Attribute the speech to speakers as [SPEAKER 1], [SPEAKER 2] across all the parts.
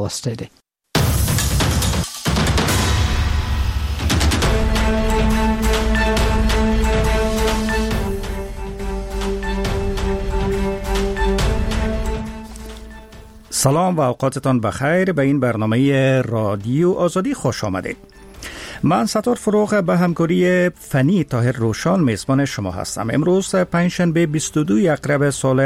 [SPEAKER 1] Australia.
[SPEAKER 2] سلام و اوقاتتان بخیر. به این برنامه رادیو آزادی خوش آمدید. من ستار فروغ به همکاری فنی طاهر روشان میزبان شما هستم. امروز پنجشنبه 22 اکتبر سال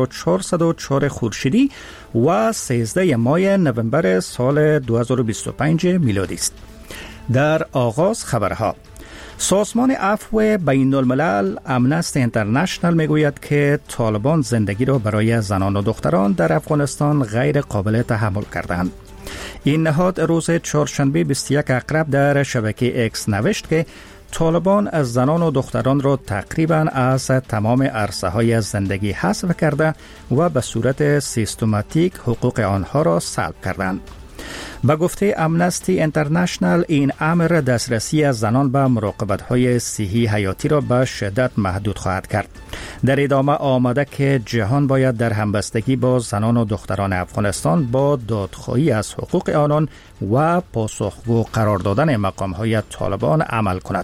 [SPEAKER 2] 1404 خورشیدی و 13 ماه نوامبر سال 2025 میلادی است. در آغاز خبرها. سازمان عفو بین الملل امنستی اینترنشنال میگوید که طالبان زندگی را برای زنان و دختران در افغانستان غیر قابل تحمل کردند. این نهاد روز چهارشنبه 21 اکتبر در شبکه اکس نوشت که طالبان از زنان و دختران را تقریباً از تمام عرصه‌های زندگی حذف کرده و به صورت سیستماتیک حقوق آنها را سلب کردند. به گفته امنستی اینترنشنال این امر دسترسی از زنان به مراقبت‌های صحی حیاتی را به شدت محدود خواهد کرد. در ادامه آمده که جهان باید در همبستگی با زنان و دختران افغانستان با دادخواهی از حقوق آنان و پاسخگو قرار دادن مقام‌های طالبان عمل کند.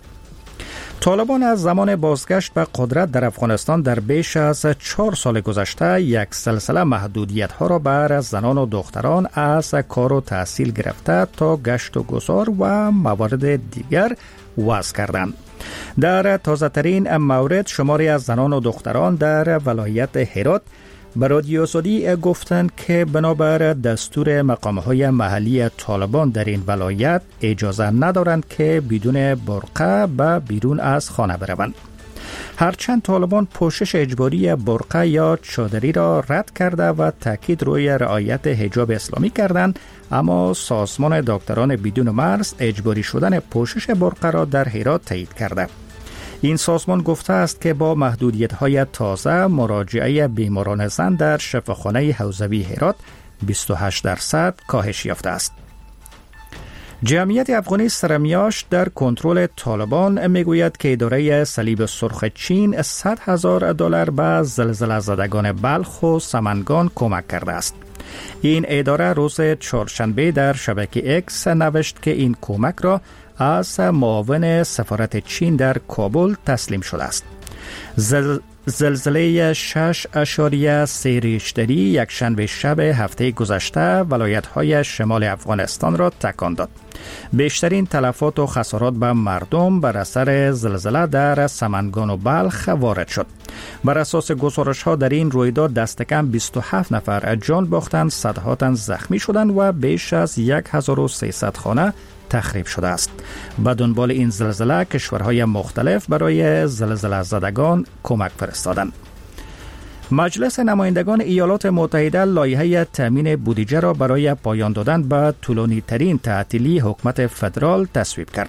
[SPEAKER 2] طالبان از زمان بازگشت به قدرت در افغانستان در بیش از 4 سال گذشته یک سلسله محدودیت‌ها را بر زنان و دختران از کار و تحصیل گرفته تا گشت و گذار و موارد دیگر وضع کردند. در تازه‌ترین مورد شماری از زنان و دختران در ولایت هرات به رادیو آزادی گفتند که بنابر دستور مقام‌های محلی طالبان در این ولایت اجازه ندارند که بدون برقع به بیرون از خانه بروند. هرچند طالبان پوشش اجباری برقع یا چادری را رد کرده و تاکید روی رعایت حجاب اسلامی کردند، اما سازمان دکتران بدون مرز اجباری شدن پوشش برقع را در هرات تایید کرده. این سازمان گفته است که با محدودیت‌های تازه مراجعه بیماران زن در شفاخانه حوزوی هرات 28% کاهش یافته است. جمعیت افغانی سرمیاش در کنترل طالبان میگوید که اداره صلیب سرخ چین $100,000 به زلزله زدگان بلخ و سمنگان کمک کرده است. این اداره روز چهارشنبه در شبکه اکس نوشت که این کمک را از معاون سفارت چین در کابل تسلیم شده است. زلزله 6.3 ریشتری یک شنبه شب هفته گذشته ولایت‌های شمال افغانستان را تکان داد. بیشترین تلفات و خسارات به مردم بر اثر زلزله در سمنگان و بلخ وارد شد. بر اساس گزارش‌ها در این رویداد دست کم 27 نفر جان باختند، صدها تن زخمی شدند و بیش از 1300 خانه تخریب شده است. به دنبال این زلزله کشورهای مختلف برای زلزله زدگان کمک فرستادند. مجلس نمایندگان ایالات متحده لایحه تامین بودجه را برای پایان دادن به طولانی‌ترین تعطیلی حکومت فدرال تصویب کرد.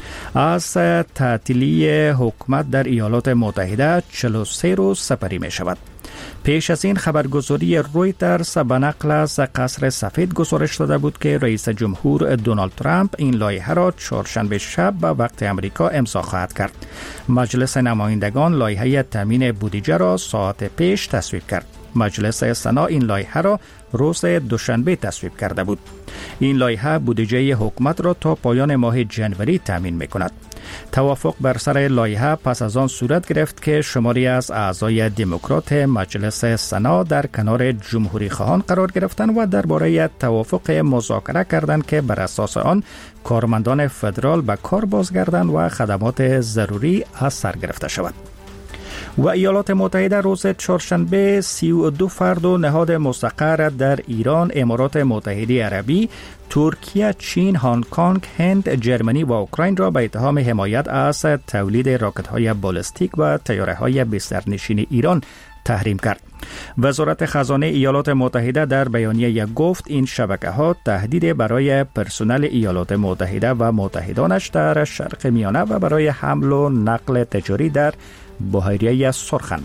[SPEAKER 2] از تعطیلی حکومت در ایالات متحده 43 روز سپری می شود. پیش از این خبرگزاری رویترز به نقل از قصر سفید گزارش داده بود که رئیس جمهور دونالد ترامپ این لایحه را چهارشنبه شب به وقت امریکا امضا خواهد کرد. مجلس نمایندگان لایحه تامین بودجه را ساعت پیش تصویب کرد. مجلس سنا این لایحه را روز دوشنبه تصویب کرده بود. این لایحه بودجه حکومت را تا پایان ماه جنوری تامین می‌کند. توافق بر سر لایحه پس از آن صورت گرفت که شماری از اعضای دموکرات مجلس سنا در کنار جمهوری خواهان قرار گرفتند و درباره توافق مذاکره کردند که بر اساس آن کارمندان فدرال به کار بازگردند و خدمات ضروری از سر گرفته شود. و ایالات متحده روز چهارشنبه 32 فرد و نهاد مستقر در ایران، امارات متحده عربی، ترکیه، چین، هنگ کنگ، هند، جرمنی و اوکراین را به اتهام حمایت از تولید راکت‌های بالستیک و طیاره‌های بسترنشین ایران تحریم کرد. وزارت خزانه ایالات متحده در بیانیه گفت این شبکه‌ها تهدید برای پرسنل ایالات متحده و متحدانش در شرق میانه و برای حمل و نقل تجاری در بحیره سرخن.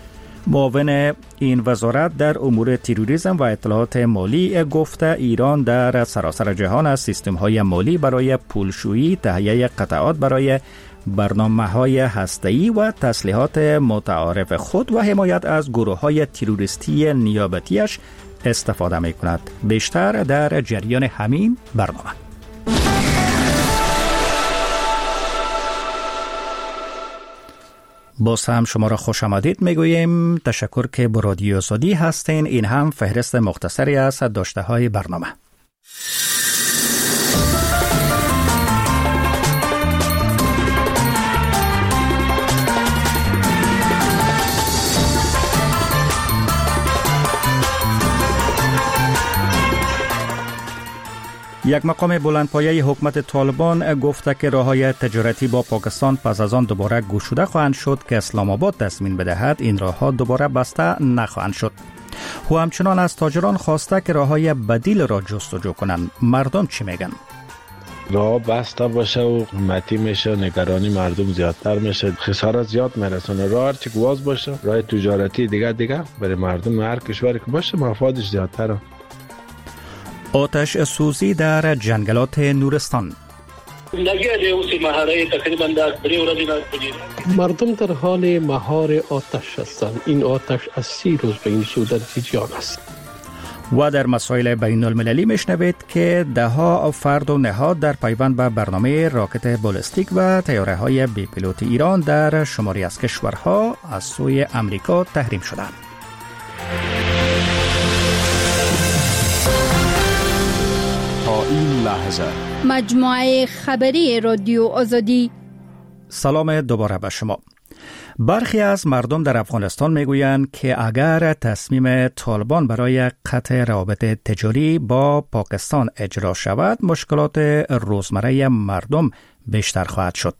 [SPEAKER 2] معاون این وزارت در امور تروریسم و اطلاعات مالی گفته ایران در سراسر جهان از سیستم‌های مالی برای پولشویی، تهیه قطعات برای برنامه‌های هسته‌ای و تسلیحات متعارف خود و حمایت از گروه‌های تروریستی نیابتیش استفاده می کند. بیشتر در جریان همین برنامه. باز هم شما را خوش آمدید میگوییم. تشکر که با رادیو آزادی هستین. این هم فهرست مختصری از داشته های برنامه. یک مقام بلندپایه حکومت طالبان گفته که راه‌های تجارتی با پاکستان پس از آن دوباره گشوده خواهند شد که اسلام آباد تصمیم بدهد این راه‌ها دوباره بسته نخواهند شد. او همچنان از تاجران خواسته که راه‌های بدیل را جستجو کنند. مردم چی میگن؟
[SPEAKER 1] راه بسته باشه و قیمتی میشه، نگرانی مردم زیادتر میشه، خسارت زیاد میرسونه. راه هرچی باز باشه، راه تجارتی دیگه برای مردم هر کشوری که باشه مفادش زیادتره.
[SPEAKER 2] آتش سوزی در جنگلات نورستان.
[SPEAKER 3] مردم در حال مهار آتش هستند. این آتش از 30 روز به این صورت جان است.
[SPEAKER 2] و در مسائل بین المللی میشنوید که دهها فرد و نهاد در پیوند به برنامه راکت بالستیک و طیاره های بی پیلوت ایران در شماری از کشورها از سوی امریکا تحریم شدند.
[SPEAKER 4] این لحظه
[SPEAKER 5] مجموعه خبری رادیو آزادی.
[SPEAKER 2] سلام دوباره به شما. برخی از مردم در افغانستان میگویند که اگر تصمیم طالبان برای قطع روابط تجاری با پاکستان اجرا شود، مشکلات روزمره مردم بیشتر خواهد شد.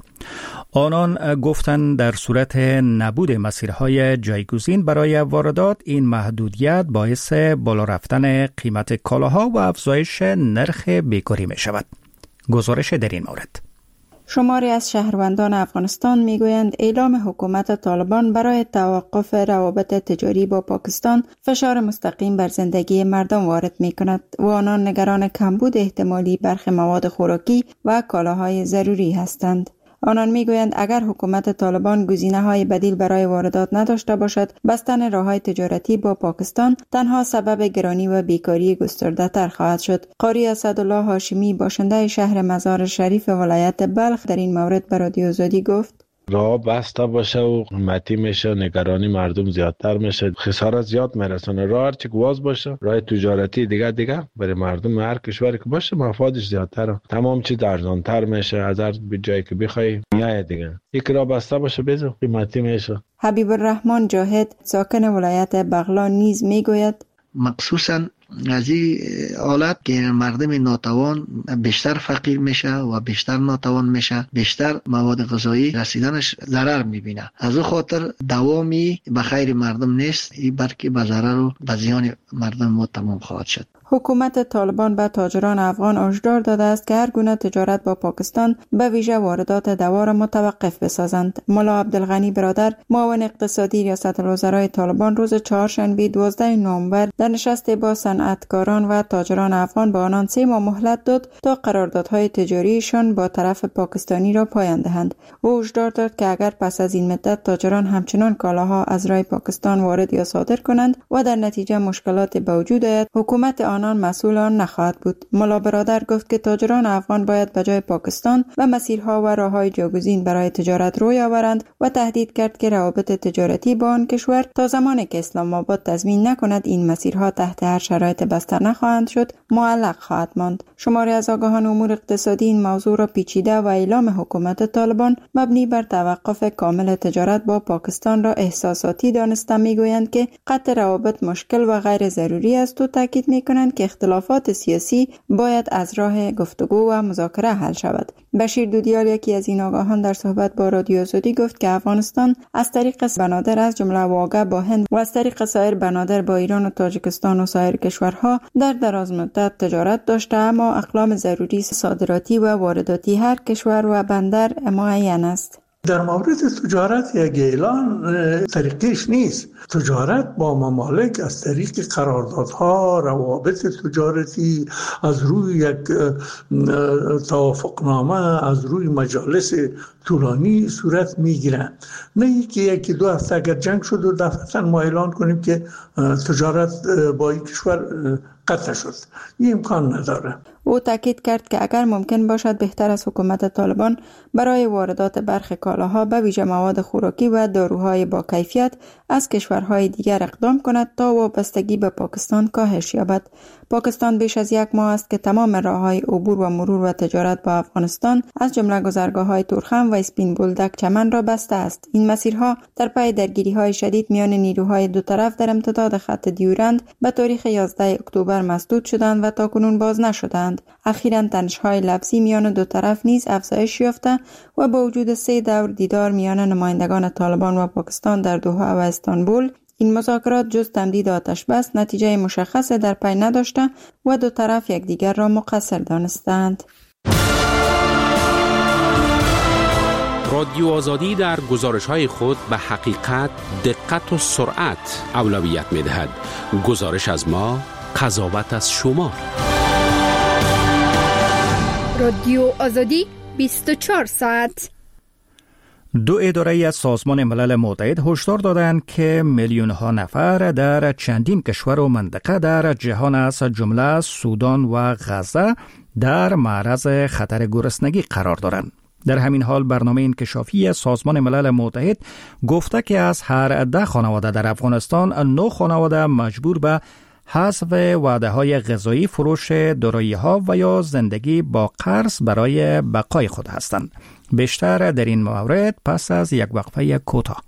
[SPEAKER 2] آنان گفتند در صورت نبود مسیرهای جایگزین برای واردات، این محدودیت باعث بالا رفتن قیمت کالاها و افزایش نرخ بیکاری می شود. گزارش در این مورد.
[SPEAKER 6] شماری از شهروندان افغانستان میگویند اعلام حکومت طالبان برای توقف روابط تجاری با پاکستان فشار مستقیم بر زندگی مردم وارد می کند و آنان نگران کمبود احتمالی برخی مواد خوراکی و کالاهای ضروری هستند. آنان میگویند اگر حکومت طالبان گزینه‌های بدیل برای واردات نداشته باشد، بستن راه‌های تجارتی با پاکستان تنها سبب گرانی و بیکاری گسترده‌تر خواهد شد. قاری اسدالله هاشمی باشنده شهر مزار شریف ولایت بلخ در این مورد به رادیو آزادی گفت:
[SPEAKER 1] راه بسته باشه و قیمتی میشه، نگرانی مردم زیادتر میشه، خسارت زیاد میرسونه. راه هرچی باز باشه، راه تجارتی دیگه برای مردم هر کشوری که باشه مفادش زیادتره. تمام چیز ارزانتر میشه از هر جایی که بخوای میای دیگه. یک راه بسته باشه بزو قیمتی میشه.
[SPEAKER 6] حبیب الرحمن جاهد ساکن ولایت بغلان نیز میگوید
[SPEAKER 7] مخصوصا از این حالت که مردم ناتوان بیشتر فقیر میشه و بیشتر ناتوان میشه، بیشتر مواد غذایی رسیدنش ضرر میبینه. از او خاطر دوامی به خیر مردم نیست، این بلکه به ضرر و به زیان مردم ما تمام خواهد شد.
[SPEAKER 6] حکومت طالبان به تاجران افغان هشدار داده است که هر گونه تجارت با پاکستان به ویژه واردات دوا را متوقف بسازند. ملا عبدالغنی برادر معاون اقتصادی ریاست الوزرای طالبان روز چهارشنبه 12 نوامبر در نشستی با صنعتکاران و تاجران افغان به آنان 3 ماه مهلت داد تا قراردادهای تجاریشان با طرف پاکستانی را پایان دهند. او هشدار داد که اگر پس از این مدت تاجران همچنان کالاها از راه پاکستان وارد یا صادر کنند و در نتیجه مشکلات به وجود آید، حکومت آنان مسئول آن نخواهد بود. ملا برادر گفت که تاجران افغان باید به جای پاکستان و مسیرها و راههای جایگزین برای تجارت روی آورند و تهدید کرد که روابط تجارتی با آن کشور تا زمانی که اسلام آباد تضمین نکند این مسیرها تحت هر شرایط بسته نخواهند شد معلق خواهد ماند. شماری از آگاهان امور اقتصادی این موضوع را پیچیده و اعلام حکومت طالبان مبنی بر توقف کامل تجارت با پاکستان را احساساتی دانسته میگویند که قطع روابط مشکل و غیر ضروری است و تاکید میکنند که اختلافات سیاسی باید از راه گفتگو و مذاکره حل شود. بشیر دودیال یکی از این آگاهان در صحبت با رادیو آزادی گفت که افغانستان از طریق بنادر از جمله واگه با هند و از طریق سایر بنادر با ایران و تاجیکستان و سایر کشورها در دراز مدت تجارت داشته، اما اقلام ضروری صادراتی و وارداتی هر کشور و بندر معین است.
[SPEAKER 4] در مورد تجارت یک اعلان طریقش نیست. تجارت با ممالک از طریق قراردادها، روابط تجارتی، از روی یک توافقنامه، از روی مجالس طولانی صورت میگیرن. نه یکی دو هفته اگر جنگ شد و دفعتا ما اعلان کنیم که تجارت با این کشور قطع شد. این امکان نداره.
[SPEAKER 6] او تاکید کرد که اگر ممکن باشد بهتر از حکومت طالبان برای واردات برخی کالاها به ویژه مواد خوراکی و داروهای با کیفیت از کشورهای دیگر اقدام کند تا وابستگی به پاکستان کاهش یابد. پاکستان بیش از 1 ماه است که تمام راههای عبور و مرور و تجارت با افغانستان از جمله گذرگاه‌های تورخم و اسپین بولدک چمن را بسته است. این مسیرها در پی درگیری‌های شدید میان نیروهای دو طرف در امتداد خط دیورند به تاریخ 11 اکتبر مسدود شدند و تاکنون باز نشدند. اخیراً تنش‌های لفظی میان دو طرف نیز افزایش یافته و با وجود 3 دور دیدار میان نمایندگان طالبان و پاکستان در دوحه و استانبول، این مذاکرات جز تمدید آتش بس نتیجه مشخص در پی نداشته و دو طرف یکدیگر را مقصر دانستند.
[SPEAKER 8] رادیو آزادی در گزارش‌های خود به حقیقت، دقت و سرعت اولویت می‌دهد. گزارش از ما، قضاوت از شما.
[SPEAKER 5] رادیو آزادی 24 ساعت.
[SPEAKER 2] 2 اداره از سازمان ملل متحد هشدار دادند که میلیون‌ها نفر در چندین کشور و منطقه در جهان از جمله سودان و غزه در معرض خطر گرسنگی قرار دارند. در همین حال برنامه انکشافی سازمان ملل متحد گفته که از هر 10 خانواده در افغانستان 9 خانواده مجبور به حذف وعده‌های غذایی، فروش دارایی‌ها و یا زندگی با قرض برای بقای خود هستند. بیشتر در این مورد پس از یک وقفه کوتاه.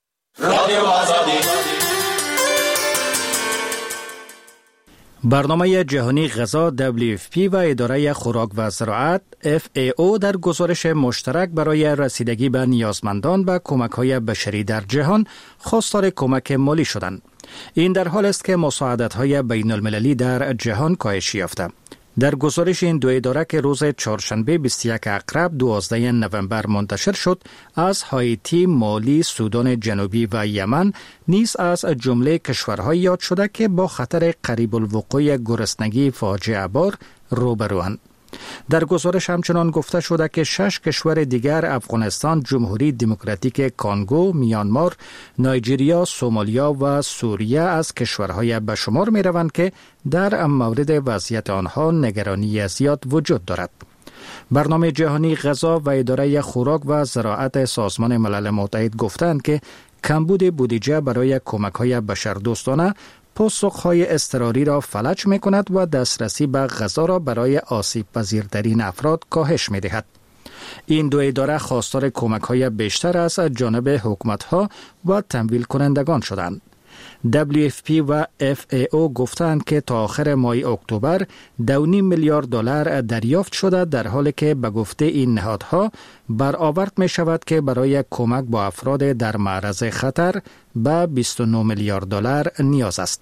[SPEAKER 2] برنامه جهانی غذا WFP و اداره خوراک و زراعت FAO در گزارش مشترک برای رسیدگی به نیازمندان و کمک‌های بشری در جهان خواستار کمک مالی شدند. این در حال است که مساعدت‌های بین‌المللی در جهان کاهش یافته. در گزارش این 2 اداره که روز چهارشنبه 21 اکتبر 12 نوامبر منتشر شد، از هایتی، مالی، سودان جنوبی و یمن نیز از جمله کشورهای یاد شده که با خطر قریب الوقوع گرسنگی فاجعه بار روبروند. در گزارش همچنان گفته شده که 6 کشور دیگر افغانستان، جمهوری دموکراتیک کانگو، میانمار، نایجریا، سومالیا و سوریه از کشورهای به شمار می روند که در مورد وضعیت آنها نگرانی زیاد وجود دارد. برنامه جهانی غذا و اداره خوراک و زراعت سازمان ملل متحد گفتند که کمبود بودجه برای کمک‌های بشردوستانه پاسخ‌های اضطراری را فلج می‌کند و دسترسی به غذا را برای آسیب پذیرترین افراد کاهش می‌دهد. این 2 اداره خواستار کمک‌های بیشتر از جانب حکومت‌ها و تمویل کنندگان شدند. WFP و FAO گفتند که تا آخر ماه اکتبر 2.5 میلیارد دلار دریافت شده، در حالی که به گفته این نهادها برآورد می شود که برای کمک با افراد در معرض خطر به 29 میلیارد دلار نیاز است.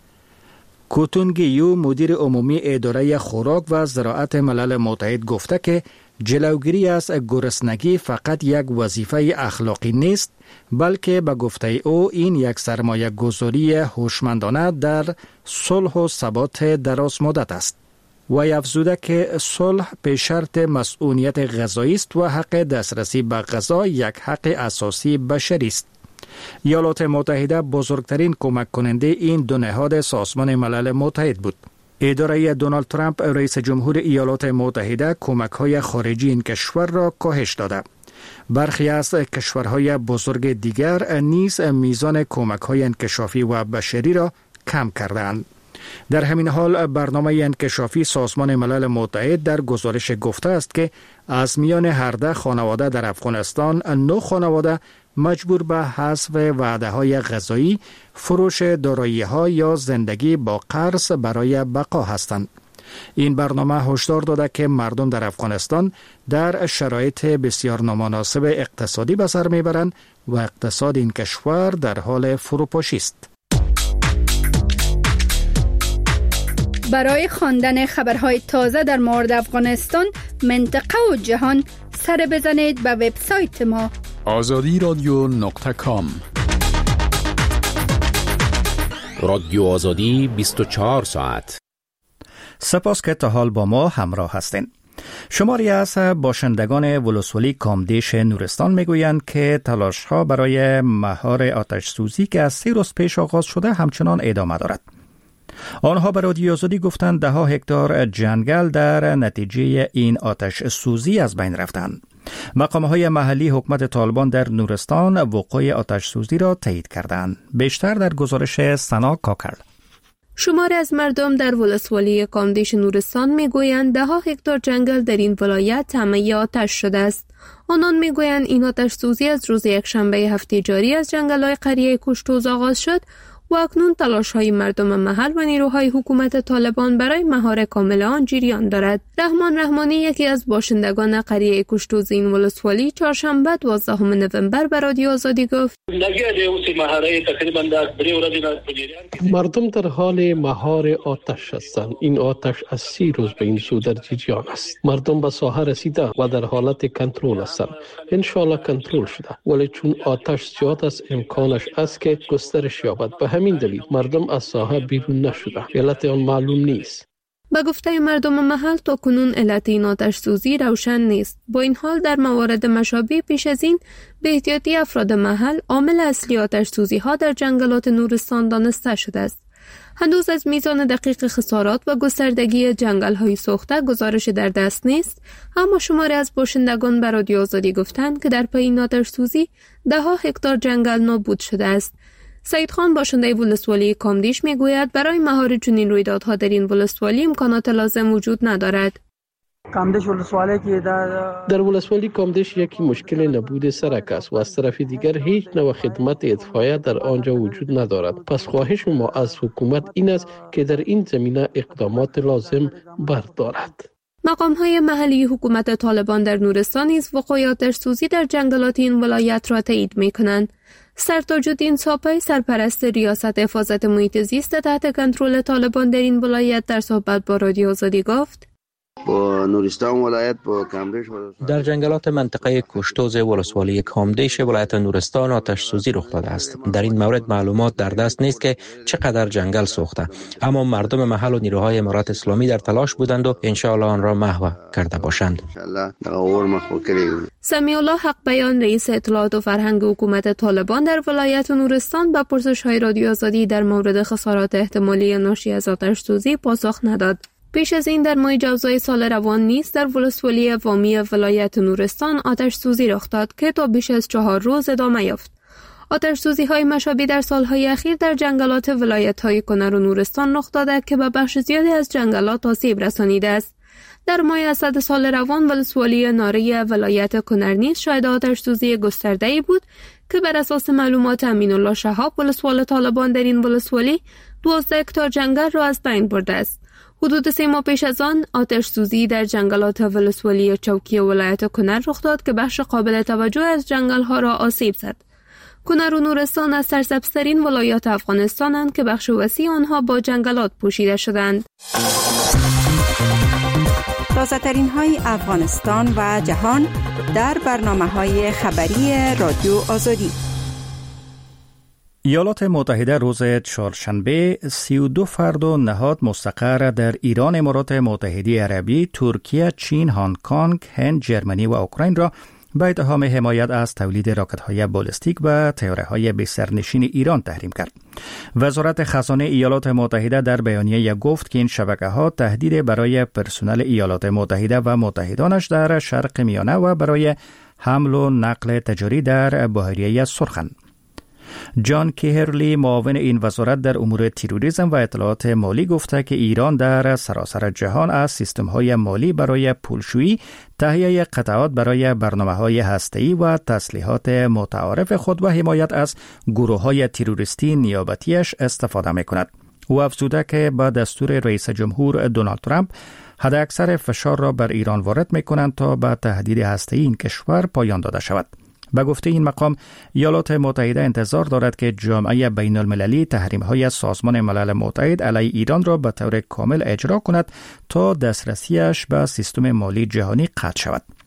[SPEAKER 2] کوتونگیو، مدیر عمومی اداره خوراک و زراعت ملل متحد گفته که جلوگیری از گرسنگی فقط یک وظیفه اخلاقی نیست، بلکه به گفته او این یک سرمایه گذاری هوشمندانه در صلح و ثبات دراز مدت است. و افزوده که صلح به شرط مسئولیت غذایی است و حق دسترسی به غذا یک حق اساسی بشری است. ایالات متحده بزرگترین کمک کننده این 2 نهاد سازمان ملل متحد بود. اداره دونالد ترامپ رئیس جمهور ایالات متحده کمک‌های خارجی این کشور را کاهش داده. برخی از کشورهای بزرگ دیگر نیز میزان کمک‌های انکشافی و بشری را کم کردند. در همین حال برنامه انکشافی سازمان ملل متحد در گزارش گفته است که از میان هر 10 خانواده در افغانستان 9 خانواده مجبور به حذف وعده‌های غذایی، فروش دارایی‌ها یا زندگی با قرض برای بقا هستند. این برنامه هشدار داده که مردم در افغانستان در شرایط بسیار نامناسب اقتصادی به سر میبرند و اقتصاد این کشور در حال فروپاشی است.
[SPEAKER 5] برای خواندن خبرهای تازه در مورد افغانستان، منطقه و جهان سر بزنید به وبسایت ما
[SPEAKER 9] azadi.com
[SPEAKER 8] رادیو آزادی 24 ساعت.
[SPEAKER 2] سپاس که تا حال با ما همراه هستین. شماری از باشندگان ولسوالی کامدیش نورستان میگویند که تلاش‌ها برای مهار آتش سوزی که از 3 روز پیش آغاز شده همچنان ادامه دارد. آنها به رادیو آزادی گفتند 10 هکتار جنگل در نتیجه این آتش سوزی از بین رفتند. مقام‌های محلی حکومت طالبان در نورستان وقوع آتش سوزی را تایید کردند. بیشتر در گزارش سنا کاکر.
[SPEAKER 10] شماری از مردم در ولسوالی کامدیش نورستان میگویند 10 هکتار جنگل در این ولایت طعمه آتش شده است. آنان میگویند این آتش سوزی از روز یکشنبه هفته جاری از جنگل‌های قریه کشتوز آغاز شد و اکنون تلاش‌های مردم محل و نیروهای حکومت طالبان برای مهار کامل آن جریان دارد. رحمان رحمانی یکی از باشندگان قریه کشتوز این ولسوالی چهارشنبه 12 نوامبر به رادیو آزادی گفت:
[SPEAKER 3] مردم در حال مهار آتش هستند. این آتش از 30 روز به این سو در جریان است. مردم به ساحه رسیده و در حالت کنترل هستند. انشالله کنترل شده، ولی چون آتش زیاد است امکانش است که گسترش یابد. به همین دلیل مردم از ساحه بیرون نشده. علت آن معلوم نیست.
[SPEAKER 10] به گفته مردم محل تا کنون علت این آتش سوزی روشن نیست. با این حال در موارد مشابه پیش از این به احتیاطی افراد محل عامل اصلی آتش سوزی ها در جنگلات نورستان دانسته شده است. هنوز از میزان دقیق خسارات و گستردگی جنگل های سوخته گزارش در دست نیست، اما شماری از باشندگان به رادیو آزادی گفتند که در پی این آتش سوزی 10 هکتار جنگل نابود شده است. سعید خان باشنده ولسوالی کامدیش میگوید برای مهار چنین رویدادها در این ولسوالی امکانات لازم وجود ندارد.
[SPEAKER 3] در ولسوالی کامدیش یکی مشکل نبود سرک است و از طرف دیگر هیچ نوع خدمت اطفائیه در آنجا وجود ندارد. پس خواهش ما از حکومت این است که در این زمینه اقدامات لازم بردارد.
[SPEAKER 10] مقام‌های محلی حکومت طالبان در نورستان نیز وقوع آتش سوزی در جنگلات این ولایت را تایید می‌کنند. سرتاج‌الدین ساپی سرپرست ریاست حفاظت محیط زیست تحت کنترل طالبان در این ولایت در صحبت با رادیو آزادی گفت:
[SPEAKER 11] با نورستان ولایت با کامدیش
[SPEAKER 12] در جنگلات منطقه کشتوز ولسوالی کامدیش ولایت نورستان آتش سوزی رخ داده است. در این مورد معلومات در دست نیست که چقدر جنگل سوخته، اما مردم محل و نیروهای امارات اسلامی در تلاش بودند و انشاءالله آن را محو کرده باشند.
[SPEAKER 10] سمیع الله حق بیان رئیس اطلاعات و فرهنگ حکومت طالبان در ولایت نورستان به پرسش‌های رادیو آزادی در مورد خسارات احتمالی ناشی از آتش سوزی پاسخ نداد. پیش از این در ماه جوزای سال روان نیز در ولسوالی وامی ولایت نورستان آتش سوزی رخ داد که تا بیش از 4 روز ادامه یافت. آتش سوزی های مشابه در سالهای اخیر در جنگلات ولایت های کنر و نورستان رخ داده که به بخش زیادی از جنگلات آسیب رسانیده است. در ماه اسد سال روان ولسوالی ناره ولایت کنر نیز شاهد آتش سوزی گسترده‌ای بود که بر اساس معلومات امین الله شهاب ولسوال طالبان در این ولسوالی 12 هکتار جنگل را از بین برده است. حدود 3 ماه پیش از آن آتش سوزی در جنگلات ولسوالی چوکی ولایت کنر رخ داد که بخش قابل توجه از جنگل ها را آسیب زد. کنر و نورستان از سرسبزترین ولایات افغانستانند که بخش وسیع آنها با جنگلات پوشیده شدند.
[SPEAKER 6] تازه ترین های افغانستان و جهان در برنامه‌های خبری رادیو آزادی.
[SPEAKER 2] ایالات متحده روز چهارشنبه 32 فرد و نهاد مستقر در ایران، امارات متحده عربی، ترکیه، چین، هنگ کنگ، هند، جرمنی و اوکراین را به اتهام حمایت از تولید راکت‌های بالستیک و طیاره‌های بی سرنشین ایران تحریم کرد. وزارت خزانه ایالات متحده در بیانیه گفت که این شبکه‌ها تهدید برای پرسنل ایالات متحده و متحدانش در شرق میانه و برای حمل و نقل تجاری در بحیره سرخند. جان کیهرلی معاون این وزارت در امور تروریسم و اطلاعات مالی گفته که ایران در سراسر جهان از سیستم‌های مالی برای پولشویی، تهیه قطعات برای برنامه‌های هسته‌ای و تسلیحات متعارف خود و حمایت از گروه‌های تروریستی نیابتیش استفاده می‌کند. او افزوده که با دستور رئیس جمهور دونالد ترامپ حداکثر فشار را بر ایران وارد می‌کنند تا به تهدید هسته‌ای این کشور پایان داده شود. به گفته این مقام، ایالات متحده انتظار دارد که جامعه بین المللی تحریم‌های سازمان ملل متحد علیه ایران را به طور کامل اجرا کند تا دسترسیش به سیستم مالی جهانی قطع شود.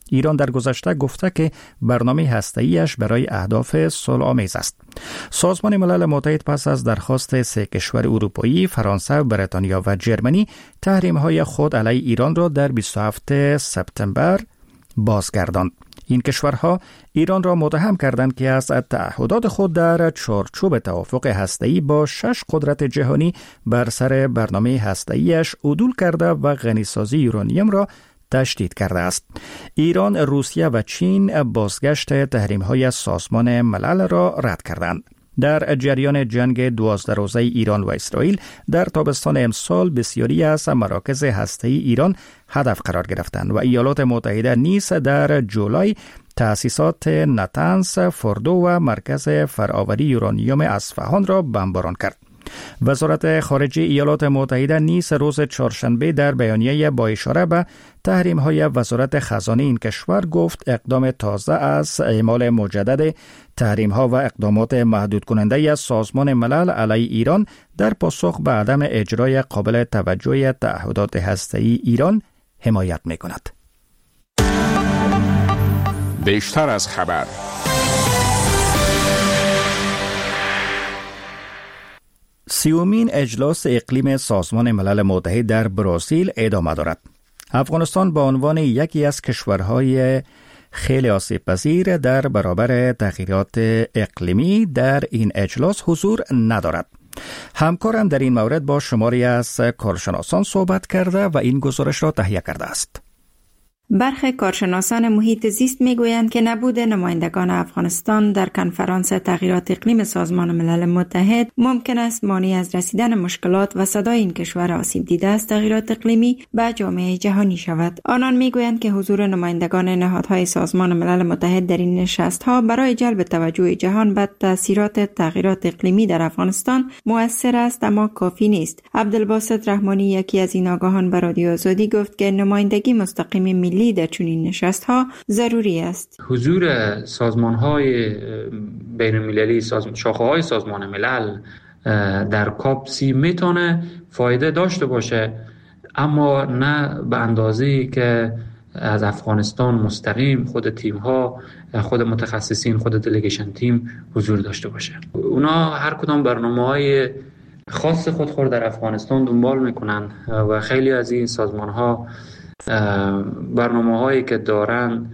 [SPEAKER 2] ایران در گذشته گفته که برنامه هسته‌ایش برای اهداف صلح‌آمیز است. سازمان ملل متحد پس از درخواست 3 کشور اروپایی، فرانسه، بریتانیا و جرمنی، تحریم‌های خود علیه ایران را در 27 سپتامبر بازگرداند. این کشورها ایران را متهم کردند که از تعهدات خود در چارچوب توافق هسته‌ای با 6 قدرت جهانی بر سر برنامه هسته‌ایش عدول کرده و غنیسازی یورانیم را تشدید کرده است. ایران، روسیه و چین بازگشت تحریم‌های سازمان ملل را رد کردند. در جریان جنگ 12 روزه ایران و اسرائیل در تابستان امسال بسیاری از مراکز هسته‌ای ایران هدف قرار گرفتند و ایالات متحده نیز در جولای تأسیسات نتنز، فوردو و مرکز فرآوری یورانیم اصفهان را بمباران کرد. وزارت خارجه ایالات متحده نیز روز چهارشنبه در بیانیه با اشاره به تحریم‌های وزارت خزانه این کشور گفت اقدام تازه از اعمال مجدد تحریم‌ها و اقدامات محدود کننده از سازمان ملل علیه ایران در پاسخ به عدم اجرای قابل توجه تعهدات هسته‌ای ایران حمایت می‌کند.
[SPEAKER 9] بیشتر از خبر.
[SPEAKER 2] سیومین اجلاس اقلیم سازمان ملل متحد در برزیل ادامه دارد. افغانستان به عنوان یکی از کشورهای خیلی آسیب‌پذیر در برابر تغییرات اقلیمی در این اجلاس حضور ندارد. همکارم در این مورد با شماری از کارشناسان صحبت کرده و این گزارش را تهیه کرده است.
[SPEAKER 6] برخی کارشناسان محیط زیست میگویند که نبود نمایندگان افغانستان در کنفرانس تغییرات اقلیم سازمان ملل متحد ممکن است مانع از رسیدن مشکلات و صدای این کشور آسیب دیده از تغییرات اقلیمی به جامعه جهانی شود. آنان میگویند که حضور نمایندگان نهادهای سازمان ملل متحد در این نشست‌ها برای جلب توجه جهان به تاثیرات تغییرات اقلیمی در افغانستان مؤثر است اما کافی نیست. عبدالباسط رحمانی، یکی از این آگاهان، به رادیو آزادی گفت که نمایندگی مستقیم ملی در چنین نشست‌ها ضروری است.
[SPEAKER 13] حضور سازمان‌های بین‌المللی، شاخه‌های سازمان ملل در کاپ 30 میتونه فایده داشته باشه، اما نه به اندازه‌ای که از افغانستان مستقیم خود تیم‌ها، خود متخصصین، خود دلیگیشن تیم حضور داشته باشه. اونا هر کدام برنامه‌های خاص خود در افغانستان دنبال میکنن و خیلی از این سازمان‌ها برنامه‌هایی که دارن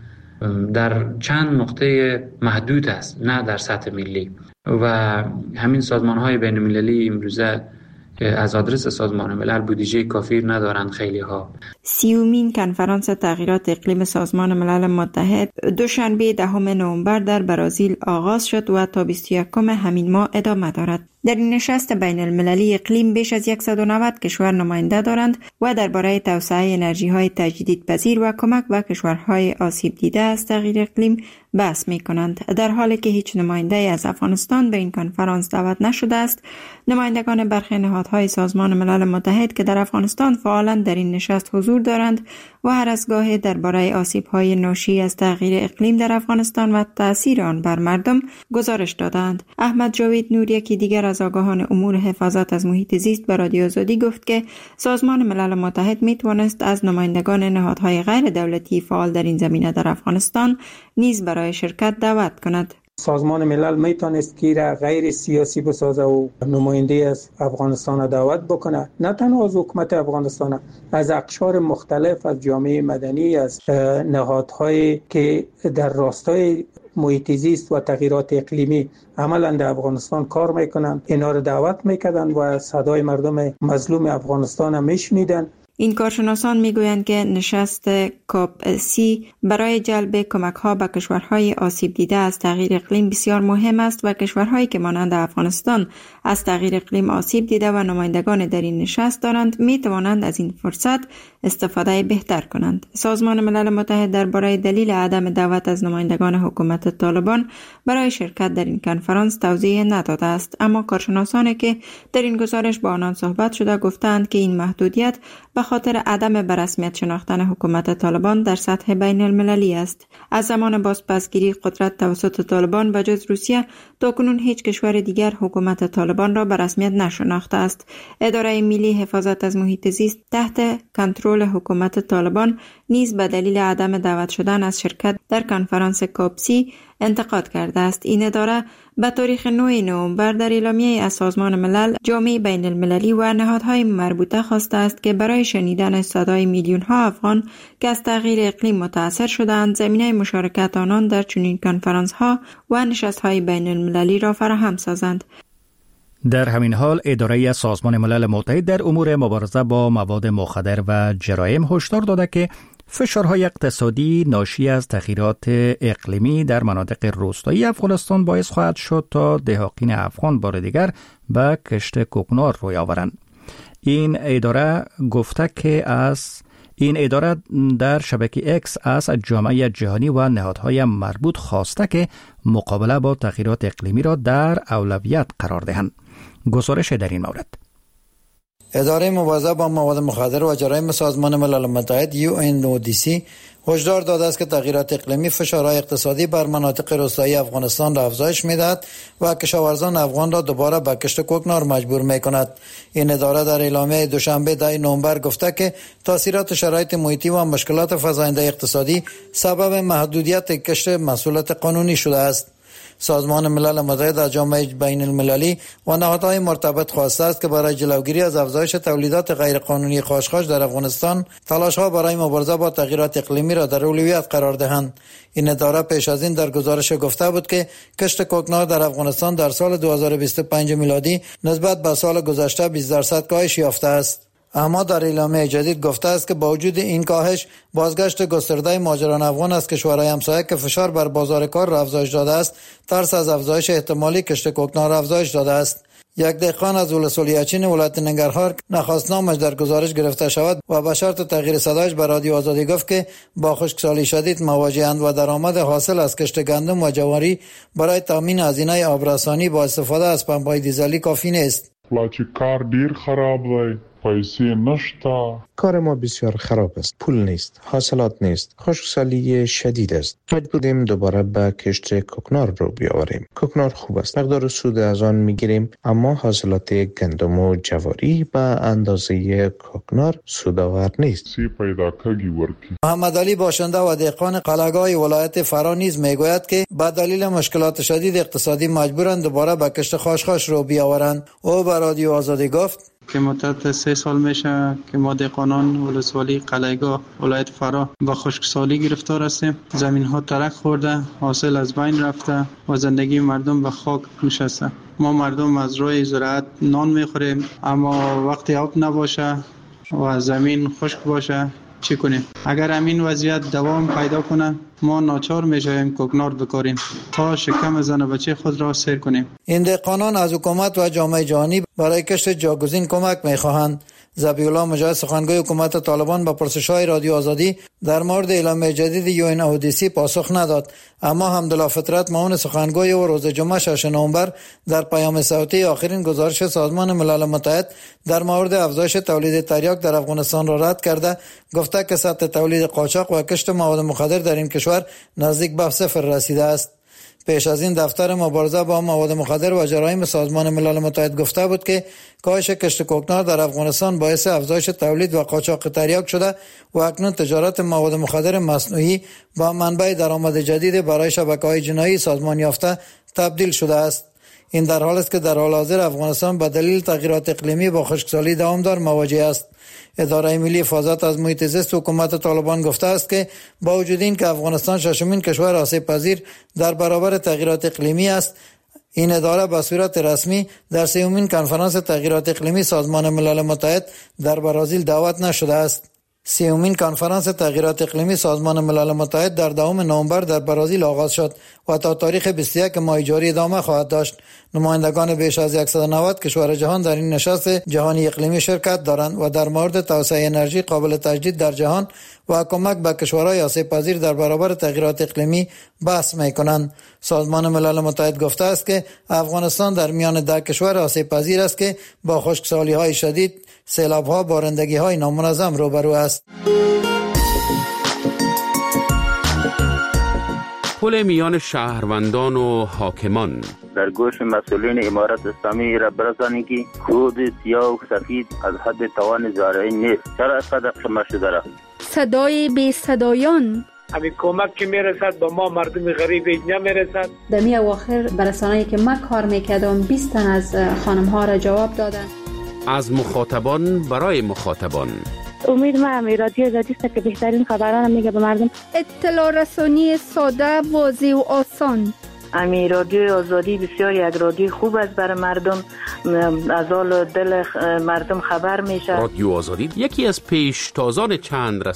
[SPEAKER 13] در چند نقطه محدود است، نه در سطح ملی، و همین سازمان‌های بین‌المللی امروزه از آدرس سازمان ملل بودجه کافی ندارند. خیلی ها.
[SPEAKER 6] 30مین کنفرانس تغییرات اقلیم سازمان ملل متحد دوشنبه 10 نوامبر در برزیل آغاز شد و تا 21 همین ماه ادامه دارد. در این نشست بین المللی اقلیم بیش از 190 کشور نماینده دارند و درباره توسعه انرژی‌های تجدیدپذیر و کمک به کشورهای آسیب دیده از تغییر اقلیم بحث می‌کنند. در حالی که هیچ نماینده از افغانستان به این کنفرانس دعوت نشده است، نمایندگان برخی نهادهای سازمان ملل متحد که در افغانستان فعالاً در این نشست حضور دارند و هر از گاهی درباره آسیب‌های ناشی از تغییر اقلیم در افغانستان و تأثیر آن بر مردم گزارش دادند. احمد جاوید نور، یکی دیگر از آگاهان امور حفاظت از محیط زیست، به رادیو آزادی گفت که سازمان ملل متحد میتوانست از نمایندگان نهادهای غیر دولتی فعال در این زمینه در افغانستان نیز برای شرکت دعوت کند.
[SPEAKER 14] سازمان ملل میتونست که را غیر سیاسی بسازه و نماینده از افغانستان دعوت بکنه، نه تنها از حکومت افغانستان، از اقشار مختلف از جامعه مدنی، از نهادهایی که در راستای محیط زیست و تغییرات اقلیمی عملا در افغانستان کار میکنن، اینا رو دعوت میکردن و صدای مردم مظلوم افغانستان هم میشنیدن.
[SPEAKER 6] این کارشناسان میگویند که نشست کاپ 30 برای جلب کمک‌ها به کشورهای آسیب دیده از تغییر اقلیم بسیار مهم است و کشورهایی که مانند افغانستان از تغییر اقلیم آسیب دیده و نمایندگان در این نشست دارند میتوانند از این فرصت استفاده بهتر کنند. سازمان ملل متحد درباره دلیل عدم دعوت از نمایندگان حکومت طالبان برای شرکت در این کنفرانس توضیح نداده است، اما کارشناسانی که در این گزارش با آنان صحبت شده گفتند که این محدودیت به خاطر عدم به رسمیت شناختن حکومت طالبان در سطح بین المللی است. از زمان بازپسگیری قدرت توسط طالبان و جز روسیه تاکنون هیچ کشور دیگر حکومت طالبان را به رسمیت نشناخته است. اداره ملی حفاظت از محیط زیست تحت کنترل کنترل حکومت طالبان نیز به دلیل عدم دعوت شدن از شرکت در کنفرانس کاپسی انتقاد کرده است. این اداره به تاریخ 9 نوامبر در اعلامیه از سازمان ملل، جامعه بین المللی و نهادهای مربوطه خواسته است که برای شنیدن صدای میلیون ها افغان که از تغییر اقلیم متاثر شدند، زمینه مشارکت آنان در چنین کنفرانس ها و نشست های بین المللی را فراهم سازند.
[SPEAKER 2] در همین حال اداره سازمان ملل متحد در امور مبارزه با مواد مخدر و جرایم هشدار داده که فشارهای اقتصادی ناشی از تغییرات اقلیمی در مناطق روستایی افغانستان باعث خواهد شد تا دهقان افغان بار دیگر به کشت کوکنار روی آورند. این اداره گفته که این اداره در شبکه اکس از جامعه جهانی و نهادهای مربوط خواسته که مقابله با تغییرات اقلیمی را در اولویت قرار دهند. گزارش در این مورد:
[SPEAKER 15] اداره مبارزه با مواد مخدر و جرایم سازمان ملل متحد UNODC هشدار داده است که تغییرات اقلیمی فشارهای اقتصادی بر مناطق روستایی افغانستان را افزایش می‌دهد و کشاورزان افغان را دوباره به کشت کوکنار مجبور می‌کند. این اداره در اعلامیه دوشنبه 10 نوامبر گفته که تاثیرات شرایط محیطی و مشکلات فزاینده اقتصادی سبب محدودیت کشت محصولات قانونی شده است. سازمان ملل متحد از جامعه بین المللی و نهادهای مرتبط خواسته است که برای جلوگیری از افزایش تولیدات غیرقانونی خاشخاش در افغانستان تلاش‌ها برای مبارزه با تغییرات اقلیمی را در اولویت قرار دهند. این اداره پیش از این در گزارش گفته بود که کشت کوکنار در افغانستان در سال 2025 میلادی نسبت به سال گذشته 20% کاهش یافته است. اما در اعلامیه جدید گفته است که با وجود این کاهش، بازگشت گسترده مهاجران افغان از کشورهای همسایه که فشار بر بازار کار را افزایش داده است، ترس از افزایش احتمالی کشت کوکنار را افزایش داده است. یک دهقان از ولسوالی اچین ولایت ننگرهار نخواست نامش در گزارش گرفته شود و به شرط تغییر صدایش به رادیو آزادی گفت که با خشکسالی شدید مواجه‌اند و درآمد حاصل از کشت گندم و جواری برای تامین هزینه آبرسانی با استفاده از پمپ‌های دیزلی کافی نیست.
[SPEAKER 16] کار دیر خراب دی، پیسې نشته.
[SPEAKER 17] کار ما بسیار خراب است. پول نیست، حاصلات نیست، خشکسالی شدید است. مجبوریم دوباره به کشت کوکنار رو بیاوریم. کوکنار خوب است، مقدار سود از آن میگیریم، اما حاصلات گندم و جواری به اندازه کوکنار سودآور نیست.
[SPEAKER 15] محمد علی باشنده و دهقان قلعه‌گاه ولایت فرا نیز میگوید که به دلیل مشکلات شدید اقتصادی مجبورند دوباره به کشت خاشخاش رو بیاورند. او به رادیو آزادی گفت
[SPEAKER 18] که مدت 3 سال میشه که ما دهقانان ولسوالی قلعه‌گاه ولایت فرا با خشکسالی گرفتار هستیم. زمین ها ترک خورده، حاصل از بین رفته و زندگی مردم به خاک نشسته. ما مردم از روی زراعت نان میخوریم، اما وقتی آب نباشه و زمین خشک باشه چی کنیم؟ اگر همین وضعیت دوام پیدا کنه، ما ناچار میشویم کوکنار بکاریم تا شکم زن و بچه خود را سیر کنیم.
[SPEAKER 15] این دهقانان از حکومت و جامعه جهانی برای کشت جاگزین کمک میخواهند. ذبیح‌الله مجاهد سخنگوی حکومت طالبان به پرسش‌های رادیو آزادی در مورد اعلامیه جدید UNODC پاسخ نداد، اما حمدالله فطرت معاون سخنگوی او روز جمعه 6 نوامبر در پیام صوتی آخرین گزارش سازمان ملل متحد در مورد افزایش تولید تریاک در افغانستان را رد کرده، گفته که سطح تولید قاچاق و کشت مواد مخدر در این کشور نزدیک به صفر رسیده است. پیش از این دفتر مبارزه با مواد مخدر و جرایم سازمان ملل متحد گفته بود که کاهش کشت کوکنار در افغانستان باعث افزایش تولید و قاچاق تریاک شده و اکنون تجارت مواد مخدر مصنوعی با منبع درآمد جدید برای شبکه‌های جنایی سازمان یافته تبدیل شده است. این در حالی است که در حال حاضر افغانستان به دلیل تغییرات اقلیمی با خشکسالی دامدار مواجه است. اداره ملی حفاظت از محیط زیست حکومت طالبان گفته است که با وجود این که افغانستان ششمین کشور آسیب پذیر در برابر تغییرات اقلیمی است، این اداره به صورت رسمی در 3مین کنفرانس تغییرات اقلیمی سازمان ملل متحد در برزیل دعوت نشده است. 3مین کنفرانس تغییرات اقلیمی سازمان ملل متحد در 2 نوامبر در برزیل آغاز شد و تا تاریخ 21 ماه جاری ادامه خواهد داشت. نمایندگان بیش از 190 کشور جهان در این نشست جهانی اقلیمی شرکت دارند و در مورد توسعه انرژی قابل تجدید در جهان و کمک به کشورهای آسیب پذیر در برابر تغییرات اقلیمی بحث می‌کنند. سازمان ملل متحد گفته است که افغانستان در میان 10 کشور آسیب پذیر است که با خشکسالی‌های شدید، سیلاب‌ها، بارندگی‌های نامنظم روبرو است.
[SPEAKER 8] پل میان شهروندان و حاکمان.
[SPEAKER 19] در گوش مسئولین امارت اسلامی را برسانید که کود سیاه و سفید از حد توان زارعین نیست. چرا اینقدر شما شده را؟
[SPEAKER 5] صدای بی صدایان.
[SPEAKER 20] همین کمک که میرسد به ما مردم غریب نمیرسد.
[SPEAKER 21] در می اواخر برسانه‌ای که من کار میکردم 20 تن از خانم ها را جواب دادن.
[SPEAKER 8] از مخاطبان برای مخاطبان.
[SPEAKER 22] امید ما همی رادیو آزادی است که بهترین خبران میگه به مردم.
[SPEAKER 5] اطلاع رسانی ساده، واضح و آسان.
[SPEAKER 22] امی رادیو آزادی بسیار یک رادیو خوب است برای مردم، از حال دل مردم خبر میشه.
[SPEAKER 8] رادیو آزادی یکی از پیشتازان چند